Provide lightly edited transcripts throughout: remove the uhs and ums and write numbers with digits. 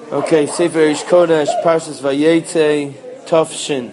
Okay, Sefer Ish Kodesh, Parshas Vayetze, Tafshin.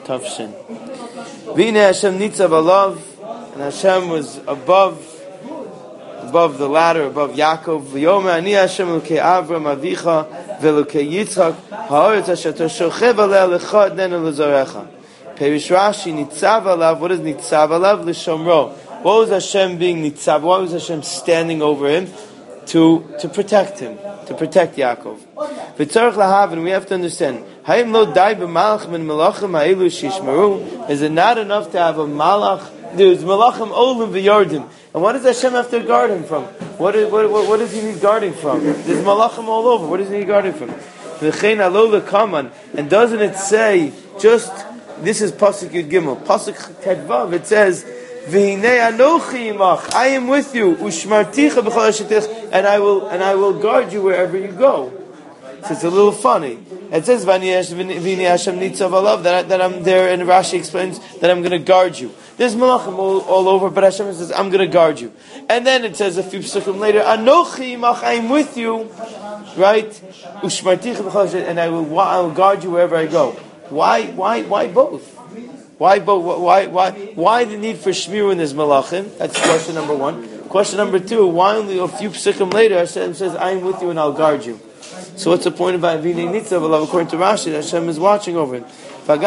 V'nei Hashem nitzav alav, and Hashem was above the ladder, above Yaakov. V'yomer ani Hashem Elokei Avram Avicha v'Elokei Yitzchak ha'oretz asher toshochev aleh lecha adnenu lezorecha. Perish Rashi nitzav alav. What is nitzav alav? L'shomro. What was Hashem being nitzav? What was Hashem standing over him? To protect him, to protect Yaakov. V'tzarech lahaven, we have to understand. Hayim lo dai b'malach min malachim ha'elu shishmeru. Is it not enough to have a malach? There's malachim olim v'yardim. And what does Hashem have to guard him from? What does he need guarding from? There's malachim all over. What does he need guarding from? V'chein alo lekaman. And doesn't it say just this is pasuk Yud Gimel, pasuk Tedvav? It says, V'hinei anochi imach, I am with you, ushmarticha b'chol hashetich, and I will guard you wherever you go. So it's a little funny. It says V'hinei Hashem nitzav alav, that I'm there, and Rashi explains that I'm going to guard you. There's malachim all over, but Hashem says I'm going to guard you. And then it says a few psukim later, anochi imach, I am with you, right? Ushmarticha b'chol hashetich, and I will guard you wherever I go. Why both? Why the need for shmir when there's malachim? That's question number one. Question number two, why only a few psukim later Hashem says, I am with you and I'll guard you? So what's the point about V'nei nitzav alav? According to Rashi, Hashem is watching over him. And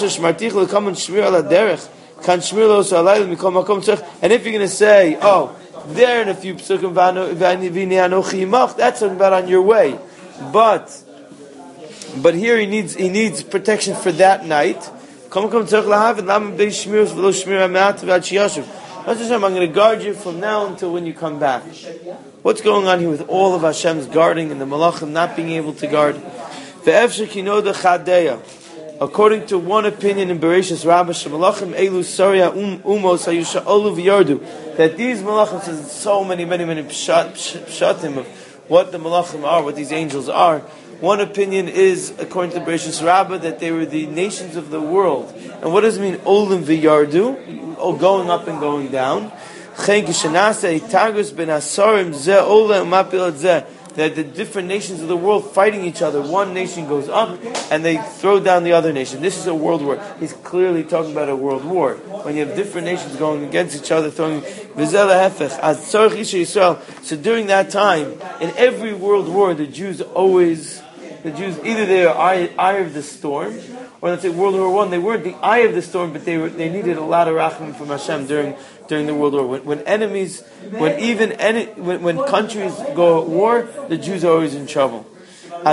if you're going to say, there in a few psukim, that's talking about on your way. But here he needs protection for that night. I'm going to guard you from now until when you come back. What's going on here with all of Hashem's guarding and the malachim not being able to guard? According to one opinion in Bereshis Rabbah, that these malachim, says so many pshatim of what the malachim are, what these angels are. One opinion is, according to Bereshis Rabbah, that they were the nations of the world. And what does it mean, olim v'yardu? Going up and going down. That the different nations of the world fighting each other. One nation goes up and they throw down the other nation. This is a world war. He's clearly talking about a world war. When you have different nations going against each other, throwing so during that time, in every world war, the Jews either they are eye of the storm, or let's say World War I, they weren't the eye of the storm, but they needed a lot of rachmim from Hashem during the World War. When countries go at war, the Jews are always in trouble. When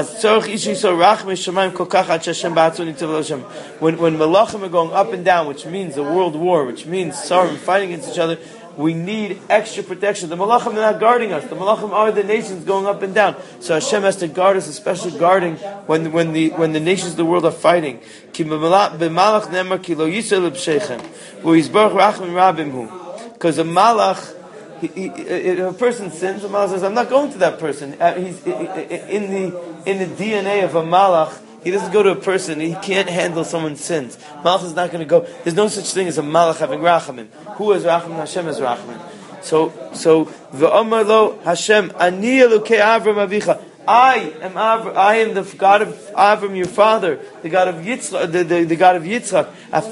malachim are going up and down, which means a world war, which means Sarim fighting against each other, we need extra protection. The malachim are not guarding us. The malachim are the nations going up and down. So Hashem has to guard us, especially guarding when the nations of the world are fighting. Because a malach, if a person sins, a malach says, I'm not going to that person. He's in the DNA of a malach. He doesn't go to a person. He can't handle someone's sins. Malach is not going to go. There's no such thing as a malach having rachamim. Who has rachamim? Hashem has rachamim. So v'omar lo Hashem ani Elokei Avram Avicha. I am the God of Avram, your father, the God of Yitzchak, the God of Yitzchak.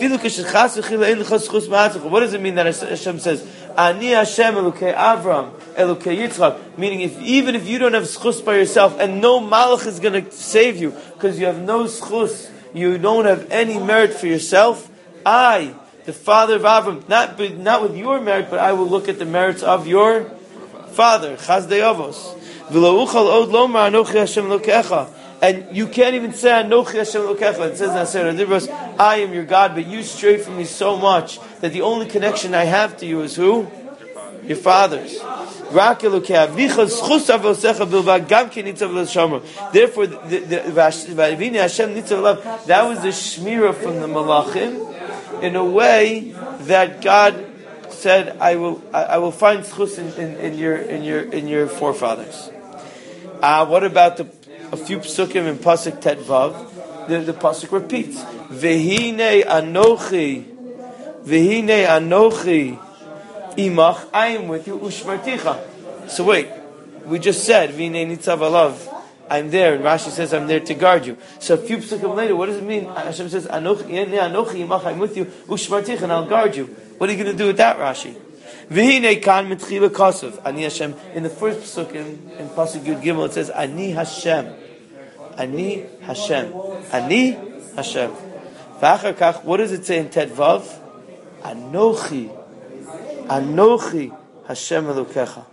What does it mean that Hashem says, Ani Hashem Elokei Avram, Elokei Yitzchak? Meaning, even if you don't have schus by yourself, and no malach is going to save you, because you have no schus, you don't have any merit for yourself, I, the father of Avram, not with your merit, but I will look at the merits of your father, Chazdei Avos. And you can't even say Anochi Hashem Elokecha. It says in Aseret HaDibros, I am your God, but you stray from me so much that the only connection I have to you is who? Your father's. Therefore, that was the shmirah from the malachim, in a way that God said, I will find schus in your forefathers. What about a few psukim in pasuk Tetvav? The pasuk repeats, V'hinei anochi imach, I am with you, ushmarticha. So wait, we just said V'hinei nitzav alav I'm there. And Rashi says, I'm there to guard you. So a few psukim later, what does it mean? Hashem says, Anochi imach, I'm with you, ushmartich, and I'll guard you. What are you going to do with that, Rashi? V'hinei kan mitchila kosov. Ani Hashem. In the first psukim, in Pasuk Yud Gimel, it says, Ani Hashem. Ani Hashem. Ani Hashem. V'achar kach, what does it say in Tet Vav? Anochi. Anochi Hashem Elokecha.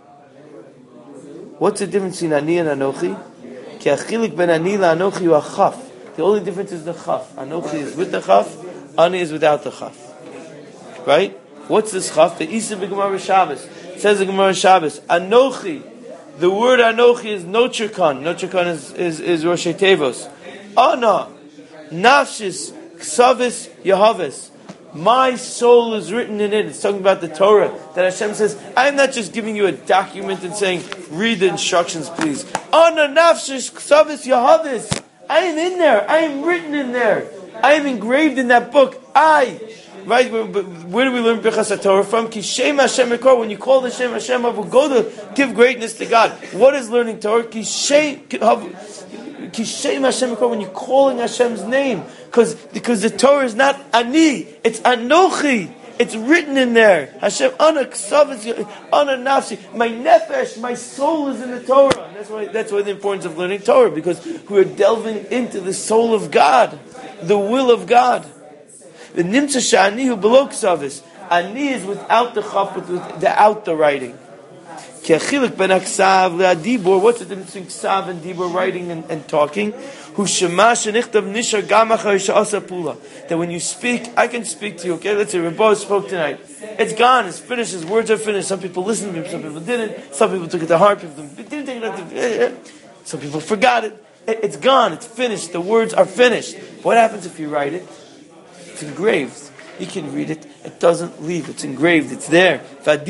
What's the difference between Ani and Anochi? Ki achilik ben Ani la Anochi hu achaf. The only difference is the chaf. Anochi is with the chaf, Ani is without the chaf. Right? What's this chaf? The Isa b'Gemara Shabbos. It says in Gemara Shabbos, Anochi. The word Anochi is Nocherkan. Nocherkan is Rosh Tevos. Ana. Nafshis. Ksavis. Yehavis. My soul is written in it. It's talking about the Torah. That Hashem says, I'm not just giving you a document and saying, read the instructions, please. Ana nafshis ksavis Yehavis. I am in there. I am written in there. I am engraved in that book. Right? Where do we learn Birchas HaTorah from? Ki Shem Hashem Ekor. When you call the Shem Hashem, will go to give greatness to God. What is learning Torah? Ki Shem Hashem Ekor. When you're calling Hashem's name, because the Torah is not Ani, it's Anochi. It's written in there. Hashem Ana Ksavis Ana Nafsi. My nefesh, my soul is in the Torah. And that's why the importance of learning Torah, because we're delving into the soul of God, the will of God. The nimtza shani hu below ksavis. Ani is without the chaf, without the writing. Ki achilik ben aksav le'adibor. What's the difference between ksav and dibor, writing and talking? Hu shema shenichtav nishar gam achar she'asa pula. That when you speak, I can speak to you. Okay, let's say Rabbi spoke tonight. It's gone. It's finished. His words are finished. Some people listened to him. Some people didn't. Some people took it to heart. People didn't take it. Some people forgot it. It's gone. It's finished. The words are finished. What happens if you write it? It's engraved. You can read it. It doesn't leave. It's engraved. It's there.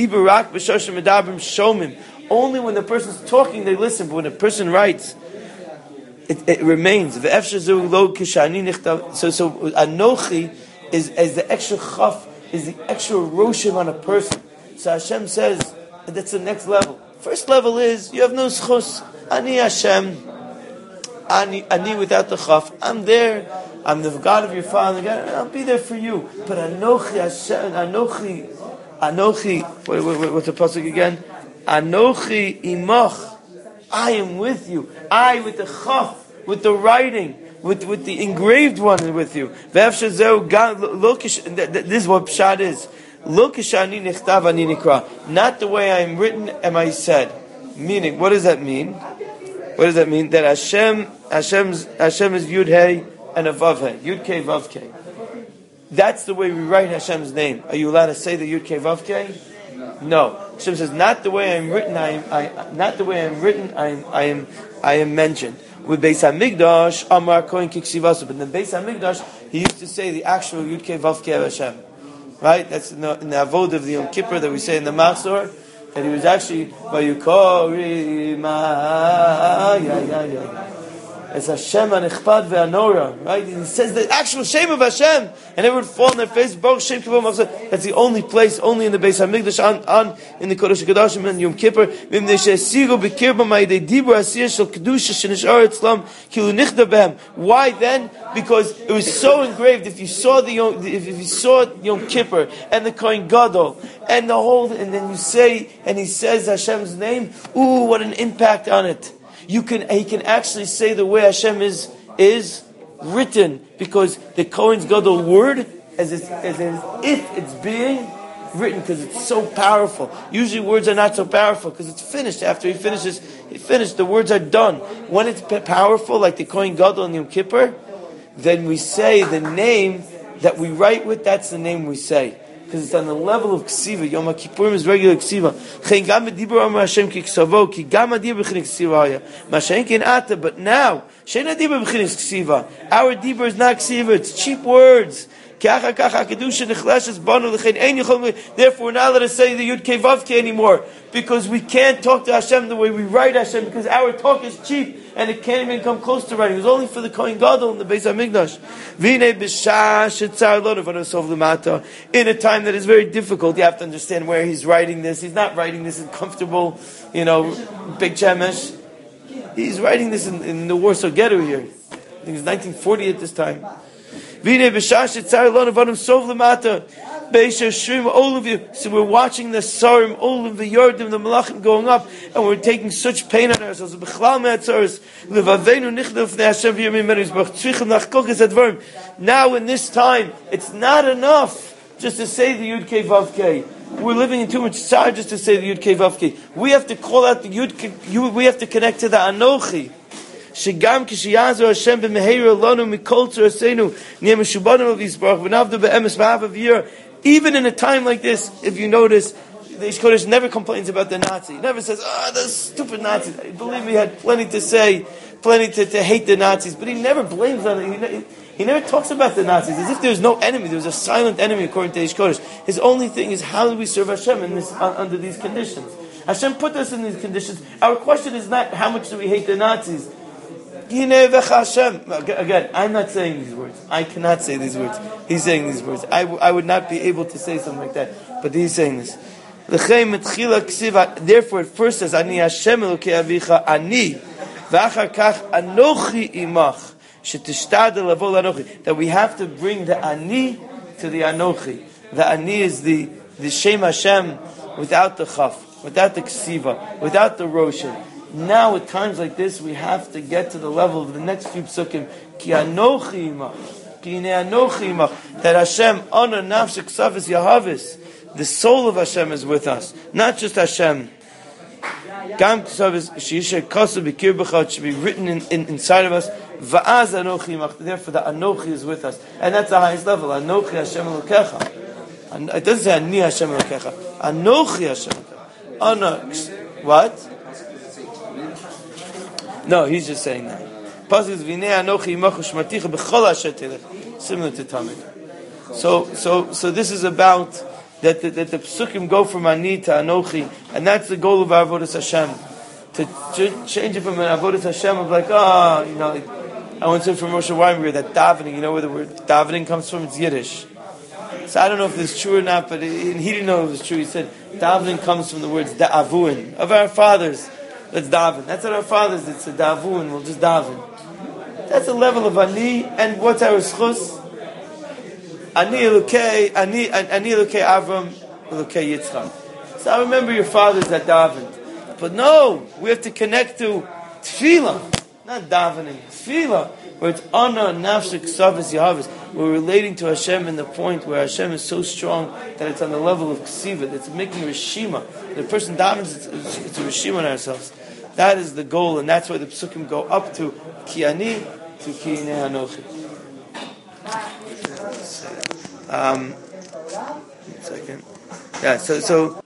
Only when the person's talking they listen, but when a person writes, it remains. So Anochi is the extra chaf, is the extra roshim on a person. So Hashem says that's the next level. First level is you have no schus. Ani Hashem. Ani without the chaf. I'm there. I'm the God of your father. God, I'll be there for you. But Anochi Hashem, Anochi. What's the pasuk again? Anochi imach. I am with you. I with the chaf, with the writing, with the engraved one with you. This is what pshat is. Not the way I am written am I said. Meaning, what does that mean? What does that mean? That Hashem is Yud Hey and a Vav Hey. Yud Kei Vav Kei. That's the way we write Hashem's name. Are you allowed to say the Yud Kei Vav Kei? No. Hashem says, not the way I'm written. I am mentioned. With Beis Hamikdash, Amar Kohen Kiksivasu. But in the Beis Hamikdash, he used to say the actual Yud Kei Vav Kei of Hashem. Right? That's in the Avod of the Yom Kippur that we say in the Machzor. That he was actually Vayukori Ma. It's Hashem Anichpad ve'anora, right? He says the actual shame of Hashem, and everyone would fall on their face. Baruch Shem Kippur Machzor. That's the only place, only in the Beis Hamikdash, on in the Kodesh HaKodashim and Yom Kippur. V'imnei she'esiru b'kirba ma'idei dibur asir shel kedusha shenishar etzlam kilu nichta behem. Why then? Because it was so engraved. If you saw Yom Kippur and the Kohen Gadol and the whole, and then you say, and he says Hashem's name, ooh, what an impact on it. He can actually say the way Hashem is written, because the Kohen's Gadol word as if it's being written, because it's so powerful. Usually words are not so powerful because it's finished. After he finishes, the words are done. When it's powerful, like the Kohen Gadol in Yom Kippur, then we say the name that we write with, that's the name we say. Because it's on the level of ksiva. Yom HaKippurim is regular ksiva. But now, our dibur is not ksiva, it's cheap words. Therefore, we're not allowed to say the Yud Kei Vav Kei anymore, because we can't talk to Hashem the way we write Hashem, because our talk is cheap and it can't even come close to writing. It was only for the Kohen Gadol in the Beis Hamikdash. In a time that is very difficult, you have to understand where he's writing this. He's not writing this in comfortable, big chemesh. He's writing this in the Warsaw Ghetto here. I think it's 1940 at this time. All of you. So we're watching the Sarim, all of the Yordim, the Malachim going up, and we're taking such pain on ourselves. Now in this time, it's not enough just to say the Yud Kei Vav Kei. We're living in too much tzar just to say the Yud Kei Vav Kei. We have to call out the Yud Kei, we have to connect to the Anochi. Shegam kishiyazu Hashem b'meheira lanu mikol tzaraseinu niyeh meshubanim v'yisbarach v'navdu be'emes v'havav yir. Even in a time like this, if you notice, the Ish Kodesh never complains about the Nazi. He never says, those stupid Nazis. Believe me, he had plenty to say, plenty to hate the Nazis, but he never blames them. He never talks about the Nazis as if there's no enemy. There's a silent enemy according to Ish Kodesh. His only thing is, how do we serve Hashem in this, under these conditions? Hashem put us in these conditions. Our question is not how much do we hate the Nazis. Again, I'm not saying these words. I cannot say these words. He's saying these words. I would not be able to say something like that. But he's saying this. Therefore, it first says, Ani Hashem Elokei Avicha, Ani, v'achar kach Anochi imach, shetishtadel lavo l'Anochi. That we have to bring the Ani to the Anochi. The Ani is the Shem Hashem without the Chaf, without the Ksiva, without the Roshan. Now, at times like this, we have to get to the level of the next few psukim. Ki anochi imach, ki inei anochi imach. That Hashem, honor nafshik savis yahavis. The soul of Hashem is with us, not just Hashem. Gam savis sheisha kosu b'kir b'cha. It should be written inside of us. Va'az anochi imach. Therefore, the anochi is with us, and that's the highest level. Anochi Hashem Elokecha. It doesn't say ani Hashem Elokecha. Anochi Hashem Elokecha. Honor. What? No, he's just saying that. Similar to Tamid. So this is about that the psukim go from Ani to Anochi, and that's the goal of our Avodas Hashem. To change it from an Avodas Hashem of like, I went to from Moshe Weinberg that davening, where the word davening comes from? It's Yiddish. So I don't know if this is true or not, but he didn't know it was true. He said davening comes from the words da'avuin, of our fathers. Let's daven. That's what our fathers did. So davun, we'll just daven. That's a level of ani, and what's our schus? Ani Elokei Avram, Elokei Yitzchak. So I remember your fathers that davened. But no, we have to connect to tefillah, not davening. Tefillah, where it's honor, nafshik, savis, yahavis. We're relating to Hashem in the point where Hashem is so strong that it's on the level of ksiva, that's making rishima. The person davens, it's a rishima on ourselves. That is the goal, and that's why the psukim go up to ki ani to ki inei anochi. One second. Yeah, so